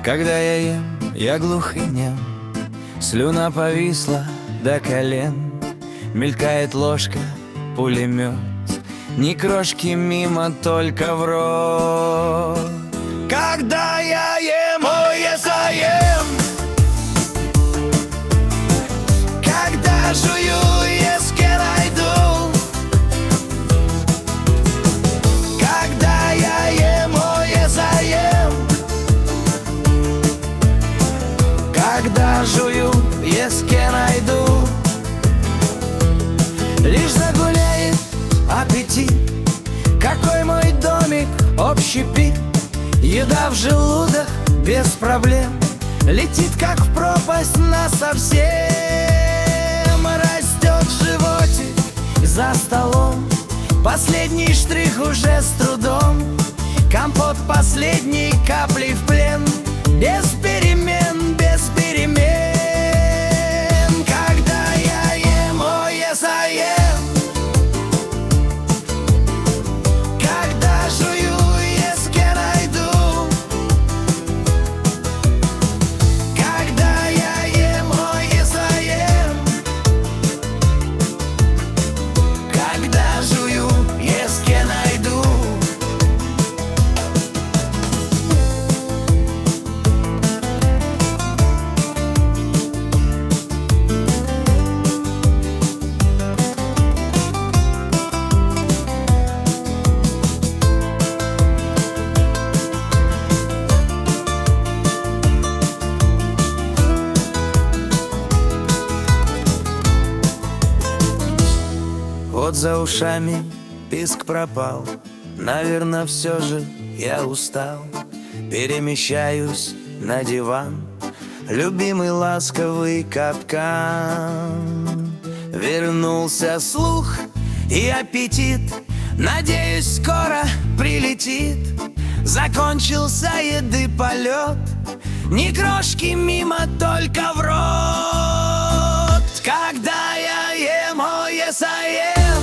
Когда я ем, я глух и нем, слюна повисла до колен. Мелькает ложка, пулемет, ни крошки мимо, только в рот. Когда я ем, ой, я ем, когда жую, yes, can I do? Когда я ем, ой, я ем, когда жую, yes, can I do? Лишь загуляет аппетит, какой мой домик общепит. Еда в желудок без проблем, летит как в пропасть насовсем. Растет в животе за столом, последний штрих уже с трудом. Компот последней капли в плен, без перемен, без перемен. Когда я ем, ой, я ем, когда жую, yes, can I do? Когда я ем, ой, я ем, когда жую, yes, can I do? Вот за ушами писк пропал, наверно, все же я устал. Перемещаюсь на диван, любимый ласковый капкан. Вернулся слух и аппетит, надеюсь, скоро прилетит. Закончился еды полет, ни крошки мимо, только в рот. Когда я ем, ой, я ем,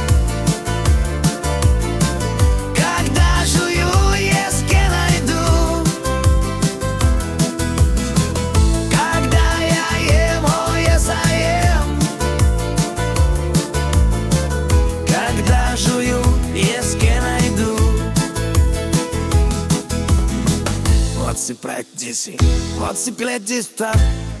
когда жую, yes, can I do? Когда я ем, ой, я ем, когда жую, yes, can I do? What's the practice? What's the practice?